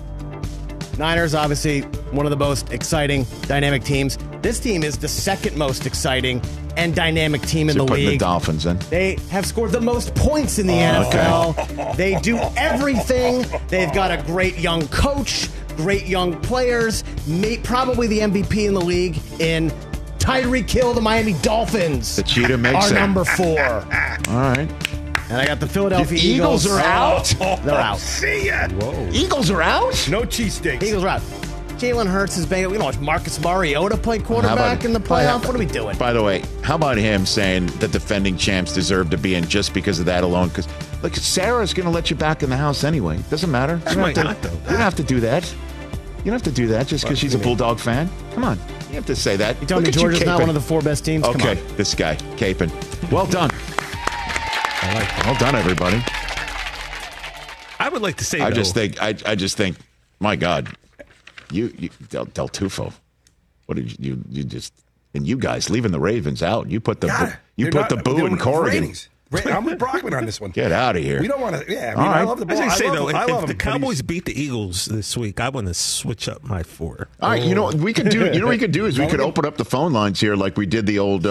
Niners, obviously, one of the most exciting, dynamic teams. This team is the second most exciting and dynamic team in the putting league. The Dolphins in. They have scored the most points in the NFL. Okay. They do everything. They've got a great young coach, great young players, probably the MVP in the league in Tyreek Hill, the Miami Dolphins. The cheetah makes it. Number 4. All right. And I got the Philadelphia Eagles are out. They're out. See ya. Whoa. Eagles are out? No cheesesteaks. Eagles are out. Jalen Hurts is banged. We don't watch Marcus Mariota play quarterback in the playoff. What are we doing? By the way, how about him saying the defending champs deserve to be in just because of that alone? Because, look, Sarah's going to let you back in the house anyway. Doesn't matter. You don't have to do that. You don't have to do that just because she's a Bulldog fan. Come on. You have to say that. You told me Georgia's not one of the 4 best teams? Okay, this guy, Capon. Well done. I like that. Well done, everybody. I would like to say, I just think, my God, you Del Tufo, what did you just, and you guys leaving the Ravens out. You put the boo in Corrigan. I'm with Brockman on this one. Get out of here. We don't want to. Yeah, I love the ball. If the Cowboys beat the Eagles this week, I want to switch up my 4. All right, you know what we could do. You know what we could do is we could open up the phone lines here like we did the old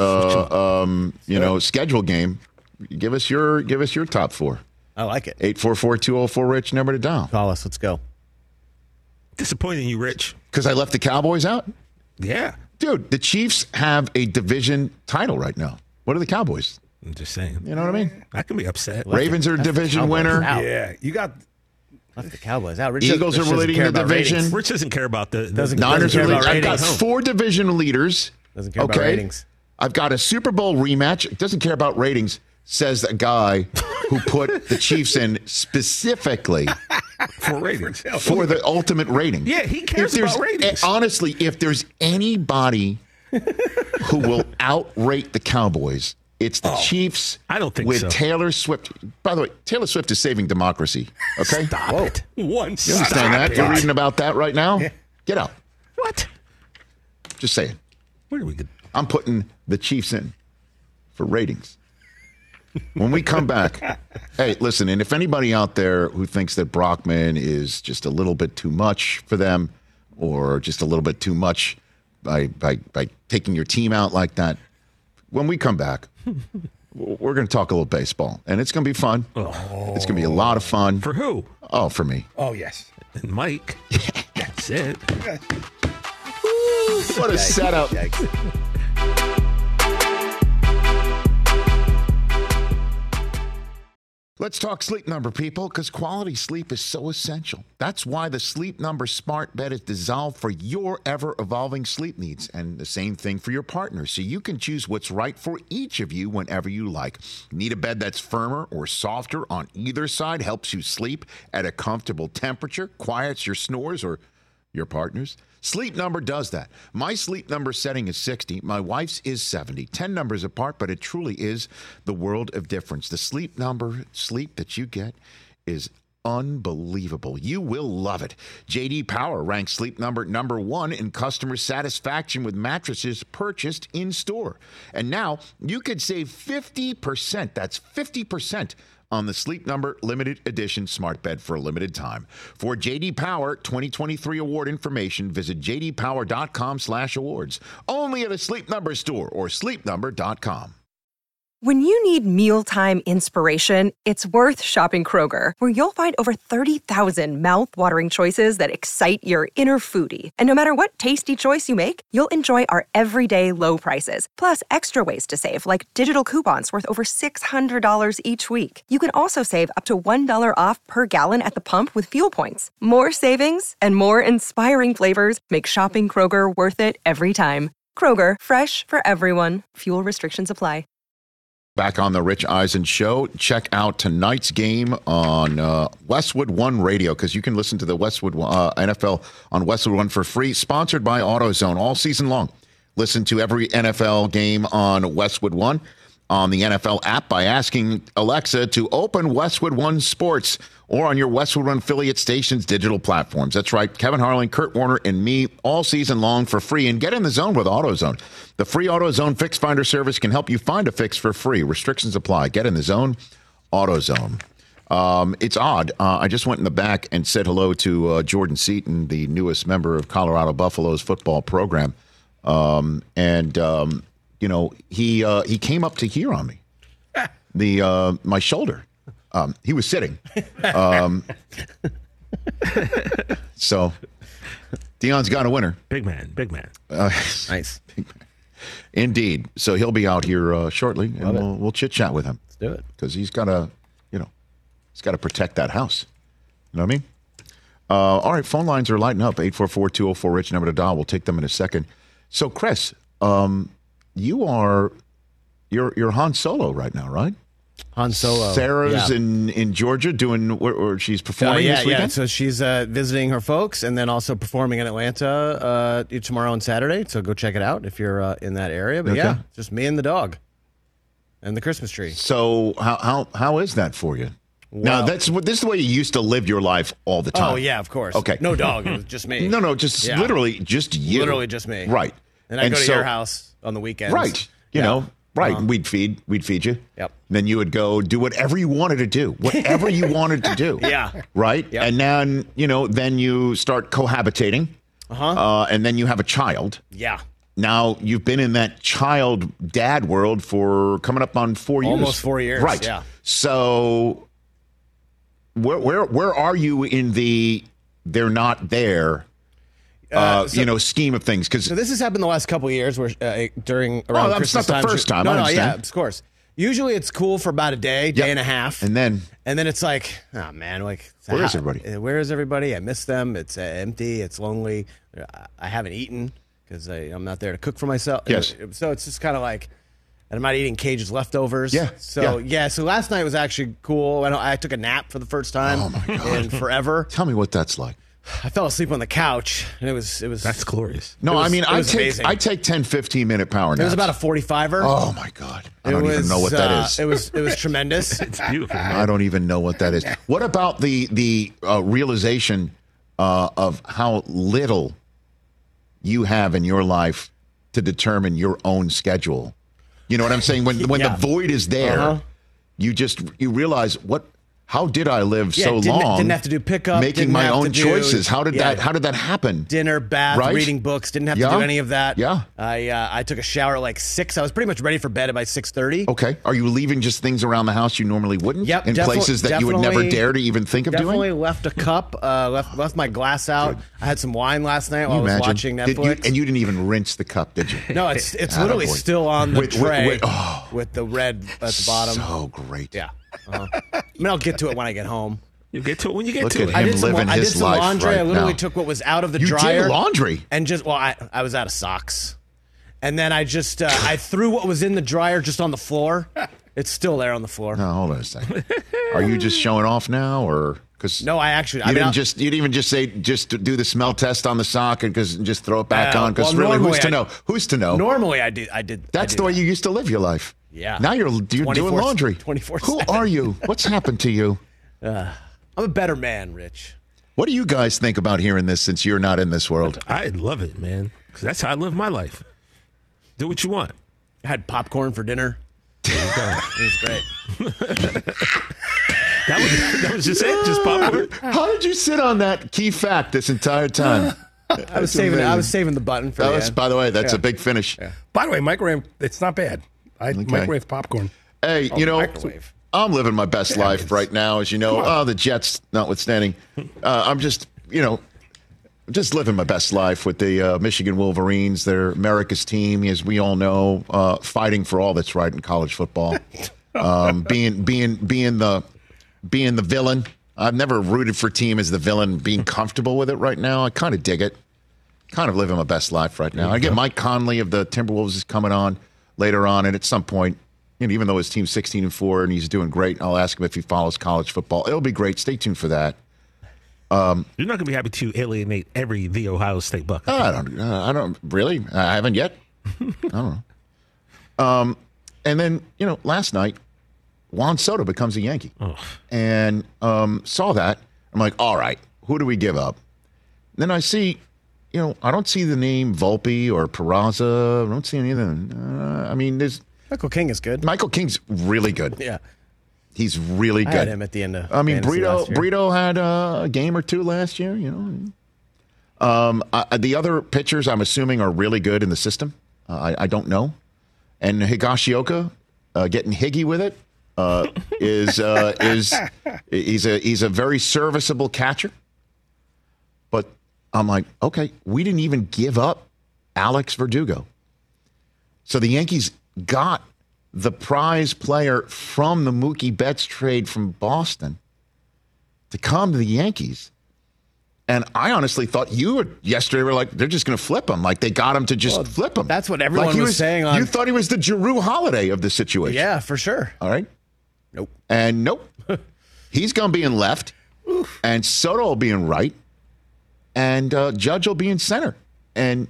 schedule game. Give us your top 4. I like it. 844-204-RICH, number to dial. Call us. Let's go. Disappointing you, Rich. Because I left the Cowboys out? Yeah. Dude, the Chiefs have a division title right now. What are the Cowboys? I'm just saying. You know what I mean? I can be upset. Ravens are a division winner. Yeah, you got... Left the Cowboys out. Eagles are leading the division. Ratings. Rich doesn't care about the Niners are leading. I've got 4 division leaders. Doesn't care about ratings. I've got a Super Bowl rematch. Doesn't care about ratings. Says a guy who put the Chiefs in specifically for ratings, for the ultimate rating. Yeah, he cares about ratings. Honestly, if there's anybody who will outrate the Cowboys, it's the Chiefs. I don't think with so. Taylor Swift. By the way, Taylor Swift is saving democracy. Okay, Stop it. You understand that? You're reading about that right now. Yeah. Get out. What? Just saying. Where are we good? I'm putting the Chiefs in for ratings. When we come back, hey, listen, and if anybody out there who thinks that Brockman is just a little bit too much for them or just a little bit too much by taking your team out like that, when we come back, we're going to talk a little baseball, and it's going to be fun. It's going to be a lot of fun. For who? Oh, for me. Oh, yes. And Mike. That's it. What a setup. Let's talk Sleep Number, people, because quality sleep is so essential. That's why the Sleep Number Smart Bed is designed for your ever-evolving sleep needs, and the same thing for your partner, so you can choose what's right for each of you whenever you like. Need a bed that's firmer or softer on either side, helps you sleep at a comfortable temperature, quiets your snores or your partner's? Sleep Number does that. My Sleep Number setting is 60. My wife's is 70. 10 numbers apart, but it truly is the world of difference. The Sleep Number sleep that you get is unbelievable. You will love it. J.D. Power ranks Sleep Number number 1 in customer satisfaction with mattresses purchased in-store. And now you could save 50%. That's 50% on the Sleep Number limited edition smart bed for a limited time. For J.D. Power 2023 award information, visit jdpower.com/awards. Only at a Sleep Number store or sleepnumber.com. When you need mealtime inspiration, it's worth shopping Kroger, where you'll find over 30,000 mouth-watering choices that excite your inner foodie. And no matter what tasty choice you make, you'll enjoy our everyday low prices, plus extra ways to save, like digital coupons worth over $600 each week. You can also save up to $1 off per gallon at the pump with fuel points. More savings and more inspiring flavors make shopping Kroger worth it every time. Kroger, fresh for everyone. Fuel restrictions apply. Back on the Rich Eisen Show. Check out tonight's game on Westwood One Radio, because you can listen to the Westwood NFL on Westwood One for free. Sponsored by AutoZone all season long. Listen to every NFL game on Westwood One on the NFL app by asking Alexa to open Westwood One Sports, or on your Westwood One affiliate station's digital platforms. That's right. Kevin Harlan, Kurt Warner, and me all season long for free. And get in the zone with AutoZone. The free AutoZone Fix Finder service can help you find a fix for free. Restrictions apply. Get in the zone. AutoZone. It's odd. I just went in the back and said hello to Jordan Seaton, the newest member of Colorado Buffalo's football program. You know, he came up to here on me, my shoulder. He was sitting. So Deion's got a winner. Big man. Nice. Big man. Indeed. So he'll be out here shortly, and we'll chit chat with him. Let's do it. Because he's got to, he's got to protect that house. You know what I mean? All right, phone lines are lighting up. 844-204-RICH, number to dial. We'll take them in a second. So, Chris, you're Han Solo right now, right? Han Solo. Sarah's in Georgia doing, or she's performing this weekend? Yeah, so she's visiting her folks and then also performing in Atlanta tomorrow and Saturday. So go check it out if you're in that area. But yeah, just me and the dog and the Christmas tree. So how is that for you? Well, now, this is the way you used to live your life all the time. Oh, yeah, of course. Okay. No dog. It was just me. No, literally just you. Literally just me. Right. And I go to your house on the weekends. Right. You know. Right, we'd feed you. Yep. Then you would go do whatever you wanted to do, whatever you wanted to do. Yeah. Right. Yep. And then then you start cohabitating. And then you have a child. Yeah. Now you've been in that child dad world for coming up on 4 years. Almost 4 years. Right. Yeah. So where are you in the they're not there? Scheme of things. So this has happened the last couple of years, where around Christmas not the time. first time. No, yeah, of course. Usually it's cool for about a day and a half, and then it's like, oh man, like where is everybody? Where is everybody? I miss them. It's empty. It's lonely. I haven't eaten because I'm not there to cook for myself. Yes. So it's just kind of like, and I'm not eating Cage's leftovers. Yeah. So so last night was actually cool. I took a nap for the first time in forever. Tell me what that's like. I fell asleep on the couch, and it was That's glorious. No, I take 10, 15-minute power naps. It was about a 45er. Oh my God. I don't even know what that is. It was tremendous. It's beautiful. I don't even know what that is. What about the realization of how little you have in your life to determine your own schedule? You know what I'm saying? When the void is there, you realize how did I live so long? Didn't have to do pickup. Making my own choices. How did that happen? Dinner, bath, reading books. Didn't have to do any of that. Yeah. I took a shower at like 6. I was pretty much ready for bed by 6:30. Okay. Are you leaving just things around the house you normally wouldn't? Yep. In places that you would never dare to even think of doing? Definitely left a cup. Left my glass out. Good. I had some wine last night while I was watching Netflix. And you didn't even rinse the cup, did you? No, it's literally still on the tray with the red at the bottom. So great. Yeah. I mean, I'll get to it when I get home. You get to it when you get to it. I did some laundry. I literally now. took what was out of the dryer. You did laundry? And I was out of socks. And then I just, I threw what was in the dryer just on the floor. It's still there on the floor. No, hold on a second. Are you just showing off now, or? No, you didn't even just say, just do the smell test on the sock and just throw it back on, because really, who's to know? Who's to know? Normally I did. That's the way you used to live your life. Yeah. Now you're doing laundry. 24/7. Who are you? What's happened to you? I'm I'm a better man, Rich. What do you guys think about hearing this since you're not in this world? I love it, man. Because that's how I live my life. Do what you want. I had popcorn for dinner. There you go. It was great. That was just it? Just popcorn? How did you sit on that key fact this entire time? I was saving the button for that. By the way, that's a big finish. Yeah. By the way, microwave, it's not bad. Microwave popcorn. Hey, microwave. I'm living my best life right now, as you know. Oh, the Jets notwithstanding. I'm just living my best life with the Michigan Wolverines. They're America's team, as we all know, fighting for all that's right in college football. Being the villain. I've never rooted for a team as the villain, being comfortable with it right now. I kind of dig it. Kind of living my best life right now. I get Mike Conley of the Timberwolves is coming on later on, and at some point, even though his team's 16-4 and he's doing great, I'll ask him if he follows college football. It'll be great. Stay tuned for that. You're not going to be happy to alienate the Ohio State Buck. I don't really. I haven't yet. I don't know. And then, last night, Juan Soto becomes a Yankee. Oh. And saw that. I'm like, all right, who do we give up? And then I see, I don't see the name Volpe or Peraza. I don't see any of them. There's Michael King is good. Michael King's really good. Yeah. He's really good. I had him at the end of Brito had a game or two last year, The other pitchers, I'm assuming, are really good in the system. I don't know. And Higashioka, getting Higgy with it, he's a very serviceable catcher. But I'm like, okay, we didn't even give up Alex Verdugo. So the Yankees got the prize player from the Mookie Betts trade from Boston to come to the Yankees. And I honestly thought yesterday were like, they're just going to flip him. Like they got him to just flip him. That's what everyone was saying. You thought he was the Jrue Holiday of the situation. Yeah, for sure. All right. Nope. And nope. He's going to be in left. And Soto will be in right. And Judge will be in center. And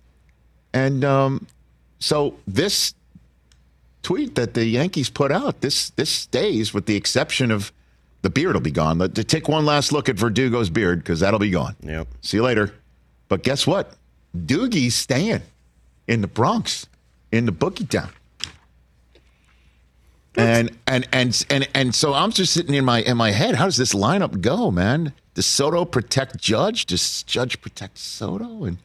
so this tweet that the Yankees put out, this stays with the exception of the beard will be gone. To take one last look at Verdugo's beard because that'll be gone. Yep. See you later. But guess what? Doogie's staying in the Bronx, in the bookie town. And so I'm just sitting in my head. How does this lineup go, man? Does Soto protect Judge? Does Judge protect Soto? And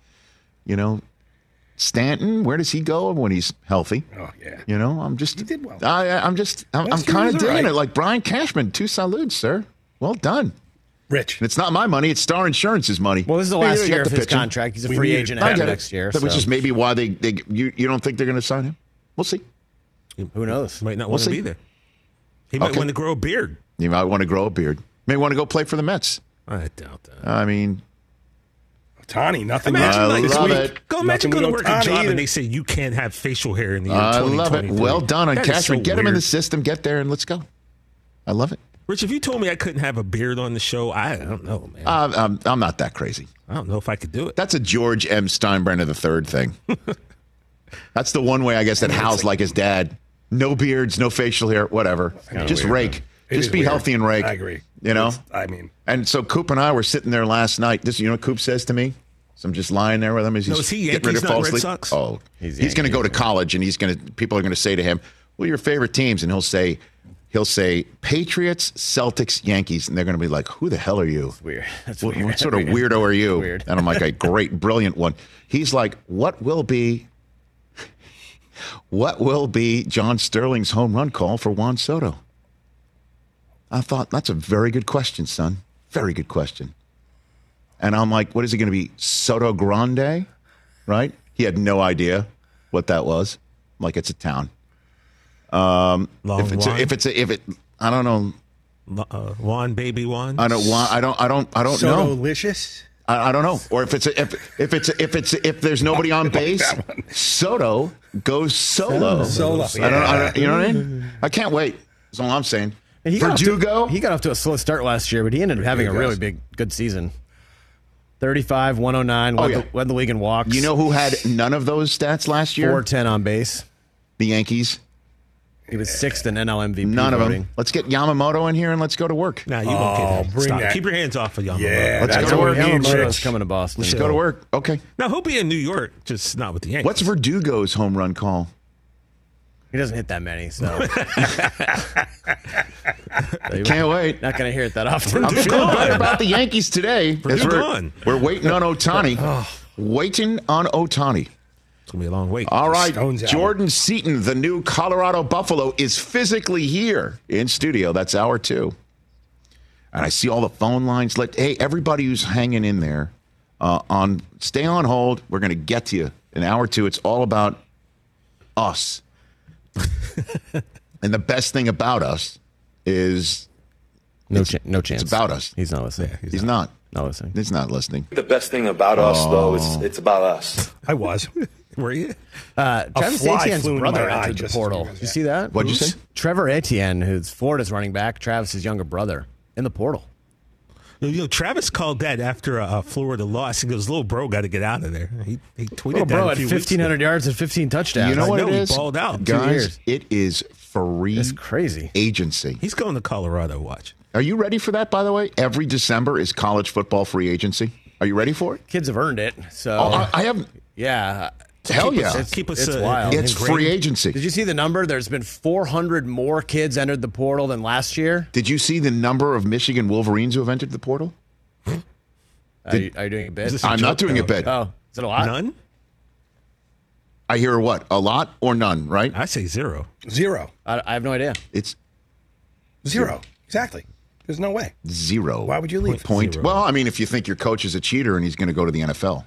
Stanton, where does he go when he's healthy? Oh yeah. He did well. I'm kind of digging it. Like Brian Cashman, 2 salutes, sir. Well done. Rich. And it's not my money, it's Star Insurance's money. Well, this is the last year of his contract. He's a free agent after next year. Which is maybe why you don't think they're going to sign him? We'll see. Who knows? He might not want to be there. He might want to grow a beard. He might want to grow a beard. May want to go play for the Mets. I doubt that. Tani, nothing. Imagine it. Go imagine going to work a job and they say you can't have facial hair in the year 2023. I love it. Well done on Cashman. Get him in the system. Get there and let's go. I love it. Rich, if you told me I couldn't have a beard on the show, I don't know, man. I'm not that crazy. I don't know if I could do it. That's a George M. Steinbrenner III thing. That's the one way, I guess, that Hal's like his dad. No beards, no facial hair, whatever. Just rake. Just be healthy and rake. I agree. And so Coop and I were sitting there last night. This, what Coop says to me? So I'm just lying there with him as he's getting ready to fall asleep. Sox? Oh, he's going to go to college, and people are going to say to him, "Well, your favorite teams," and he'll say Patriots, Celtics, Yankees, and they're going to be like, "Who the hell are you? That's weird. What sort of weirdo are you?" Weird. And I'm like, "A great, brilliant one." He's like, "What will be John Sterling's home run call for Juan Soto?" I thought, that's a very good question, son. Very good question. And I'm like, what is it going to be? Soto Grande? Right? He had no idea what that was. I'm like, it's a town. I don't know. Juan, baby Juan. I don't know. Soto-licious? I don't know. Or if there's nobody on base, Soto goes solo. Solo. You know what I mean? I can't wait. That's all I'm saying. He got off to a slow start last year, but he ended up having a really good season. 35, 109, led the league in walks. You know who had none of those stats last year? 410 on base. The Yankees. He was 6th in NL MVP None voting. of them. Let's get Yamamoto in here and let's go to work. Nah, you won't get him. bring Stop. that. Keep your hands off of Yamamoto. Yeah, Let's that's go to what work. we need, Yamamoto's Rich. coming to Boston. Let's go to work. Okay. Now, he'll be in New York, just not with the Yankees. What's Verdugo's home run call? He doesn't hit that many, so. Can't wait. Not going to hear it that often. I'm feeling better about the Yankees today. as we're waiting on Ohtani. Waiting on Ohtani. It's going to be a long wait. All right. Stones out. Jordan Seaton, the new Colorado Buffalo, is physically here in studio. That's hour 2. And I see all the phone lines. Hey, everybody who's hanging in there, stay on hold. We're going to get to you in hour 2. It's all about us. And the best thing about us is No chance. it's about us. He's not listening. He's not. Not listening. He's not listening. The best thing about us, though, is it's about us. I was. Were you? Travis fly Etienne's flew into brother my eye entered the just as portal. you guys- Did you see that? What'd you say? Trevor Etienne, who's Florida's running back, Travis's younger brother, in the portal. Travis called that after a Florida loss. He goes, little bro got to get out of there. He tweeted Little that bro a had few weeks 1,500 ago. yards and 15 touchdowns. You know what know, it he is? balled out. 2 Guys, years. it is free It's crazy. agency. He's going to Colorado, watch. Are you ready for that, by the way? Every December is college football free agency. Are you ready for it? Kids have earned it. So, I haven't. yeah. Hell keep yeah. us- keep us, It's wild. It's ingrained. free agency. Did you see the number? There's been 400 more kids entered the portal than last year. Did you see the number of Michigan Wolverines who have entered the portal? Are you doing a bit? Is this a I'm not joke? doing a bit. Oh, is it a lot? None? I hear what? A lot or none, right? I say 0. 0. I have no idea. It's 0. Exactly. There's no way. 0. Why would you leave? Point. 0. Well, I mean, if you think your coach is a cheater and he's going to go to the NFL.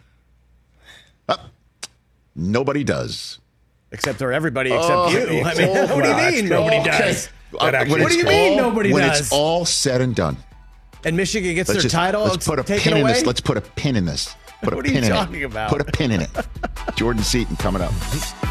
Nobody does. Except for everybody except you. I mean, what do you mean nobody does? What do you mean nobody when does? it's all said and done. And Michigan gets their Let's title put a taken pin away? in this. Let's put a pin in this. Put What a are you pin in talking it. about? Put a pin in it. Jordan Seaton coming up.